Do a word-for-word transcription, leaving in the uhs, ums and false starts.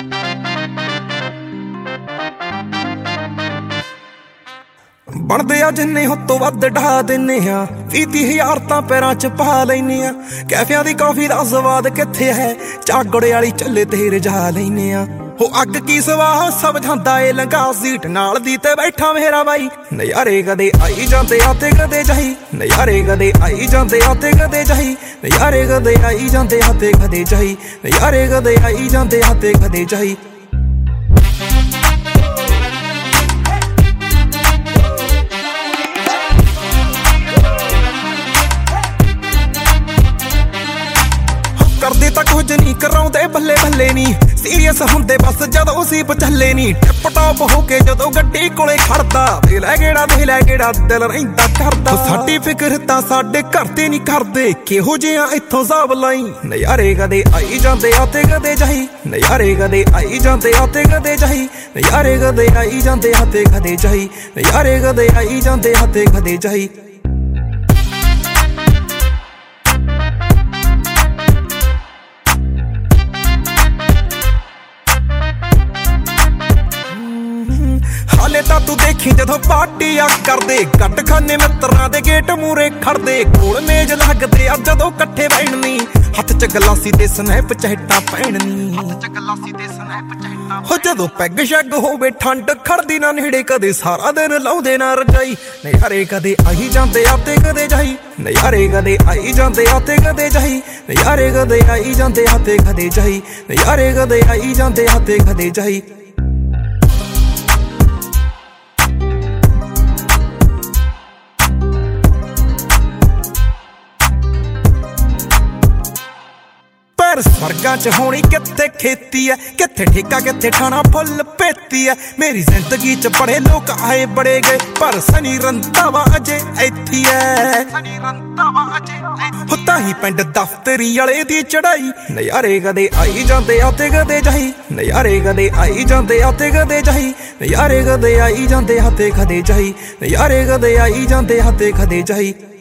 ਬਣਦੇ ਆ ਜਿੰਨੇ ਹੋ ਤੋਂ ਵੱਧ ਢਾ ਦਿੰਨੇ ਆ ਵੀਹ ਤੀਹ ਹਜ਼ਾਰ ਤਾਂ ਪੈਰਾਂ ਚ ਪਾ ਲੈਨੇ ਆ ਕੈਫਿਆਂ ਦੀ ਕਾਫੀ ਦਾ ਸਵਾਦ ਕਿੱਥੇ ਹੈ ਚਾਗੜੇ ਵਾਲੀ ਚੱਲੇ ਤੇ ਰਜਾ ਲੈਨੇ ਆ ਹੋ ਅੱਗ ਕੀ ਸਵਾਹ ਸਭ ਜਾਂਦਾ ਏ ਲੰਗਾ ਸੀਟ ਨਾਲ ਦੀ ਤੇ ਬੈਠਾ ਮੇਰਾ ਬਾਈ ਨਜ਼ਾਰੇ ਕਦੇ ਆਈ ਜਾਂਦੇ ਆ ਤੇ ਕਦੇ ਜਾਈ ਨਜ਼ਾਰੇ ਕਦੇ ਆਈ ਜਾਂਦੇ ਆ ਤੇ ਕਦੇ ਜਾਈ ਨਜ਼ਾਰੇ ਕਦੇ ਆਈ ਜਾਂਦੇ ਆ ਤੇ ਕਦੇ ਜਾਈ ਨਜ਼ਾਰੇ ਕਦੇ ਆਈ ਜਾਂਦੇ ਆ ਤੇ ਕਦੇ ਜਾਈ ਕਰਦੇ ਤਾਂ ਕੁਝ ਨਹੀਂ ਕਰਾਉਂਦੇ ਬੱਲੇ ਬੱਲੇ ਨਹੀਂ ਸੀਰੀਅਸ ਹੁੰਦੇ ਬਸ ਜਦੋਂ ਸੀ ਪਚੱਲੇ ਨਹੀਂ ਟਿਪ ਟਾਪ ਹੋ ਕੇ ਜਦੋਂ ਗੱਡੀ ਕੋਲੇ ਖੜਦਾ ਦੇ ਲੈ ਗੇੜਾ ਦੇ ਲੈ ਗੇੜਾ ਦਿਲ ਰਹਿੰਦਾ ਕਰਦਾ ਸਾਡੀ ਫਿਕਰ ਤਾਂ ਸਾਡੇ ਘਰ ਤੇ ਨਹੀਂ ਕਰਦੇ ਕਿਹੋ ਜਿਹਾ ਇੱਥੋਂ ਸਾਬ ਲਾਈ ਨਜ਼ਾਰੇ ਕਦੇ ਆਈ ਜਾਂਦੇ ਆ ਤੇ ਕਦੇ ਜਾਈ ਨਜ਼ਾਰੇ ਕਦੇ ਆਈ ਜਾਂਦੇ ਆ ਤੇ ਕਦੇ ਜਾਈ ਨਜ਼ਾਰੇ ਕਦੇ ਆਈ ਜਾਂਦੇ ਆ ਤੇ ਕਦੇ ਜਾਈ ਨਜ਼ਾਰੇ ਕਦੇ ਆਈ ਜਾਂਦੇ ਆ ਤੇ ਕਦੇ ਜਾਈ ਹਾਲੇ ਤਾਂ ਤੂੰ ਦੇਖੀ ਜਦੋਂ ਪਾਰਟੀ ਆ ਕਰਦੇ ਕੱਟ ਖਾਨੇ ਮਿੱਤਰਾਂ ਦੇ ਗੇਟ ਮੂਰੇ ਖੜਦੇ ਕੋਲ ਮੇਜ ਲੱਗਦੇ ਆ ਜਦੋਂ ਇਕੱਠੇ ਬੈਠਣੀ ਹੱਥ ਚ ਗਲਾਸੀ ਤੇ ਸਨੈਪ ਚਹਿਟਾ ਪੈਣਨੀ ਹੱਥ ਚ ਗਲਾਸੀ ਤੇ ਸਨੈਪ ਚਹਿਟਾ ਹੋ ਜਦੋਂ ਪੈਗ ਸ਼ੈਗ ਹੋਵੇ ਠੰਡ ਖੜਦੀ ਨਾ ਨੇੜੇ ਕਦੇ ਸਾਰਾ ਦਿਨ ਲਾਉਂਦੇ ਨਾ ਰਜਾਈ ਨਜ਼ਾਰੇ ਕਦੇ ਆਈ ਜਾਂਦੇ ਆ ਤੇ ਕਦੇ ਜਾਈ ਨਜ਼ਾਰੇ ਕਦੇ ਆਈ ਜਾਂਦੇ ਆ ਤੇ ਕਦੇ ਜਾਈ ਨਜ਼ਾਰੇ ਕਦੇ ਆਈ ਜਾਂਦੇ ਆ ਤੇ ਕਦੇ ਜਾਈ ਨਜ਼ਾਰੇ ਕਦੇ ਆਈ ਜਾਂਦੇ ਆ ਤੇ ਕਦੇ ਜਾਈ ਸਵਰਗਾਂ ਚ ਹੋਣੀ ਕਿੱਥੇ ਖੇਤੀ ਐ ਕਿੱਥੇ ਠੇਕਾ ਕਿੱਥੇ ਠਾਣਾ ਫੁੱਲ ਪੇਤੀ ਐ ਮੇਰੀ ਜ਼ਿੰਦਗੀ ਚ ਬੜੇ ਲੋਕ ਆਏ ਬੜੇ ਗਏ ਪਰ ਸਨੀ ਰੰਧਾਵਾ ਅਜੇ ਇੱਥੇ ਐ ਸਨੀ ਰੰਧਾਵਾ ਅਜੇ ਹੋ ਤਾਹੀਂ ਪਿੰਡ ਦਫ਼ਤਰੀ ਵਾਲੇ ਦੀ ਚੜਾਈ ਨਜ਼ਾਰੇ ਕਦੇ ਆਈ ਜਾਂਦੇ ਆ ਤੇ ਕਦੇ ਜਾਈ ਨਜ਼ਾਰੇ ਕਦੇ ਆਈ ਜਾਂਦੇ ਆ ਤੇ ਕਦੇ ਜਾਈ ਨਜ਼ਾਰੇ ਕਦੇ ਆਈ ਜਾਂਦੇ ਆ ਤੇ ਕਦੇ ਜਾਈ ਨਜ਼ਾਰੇ ਕਦੇ ਆਈ ਜਾਂਦੇ ਆ ਤੇ ਕਦੇ ਜਾਈ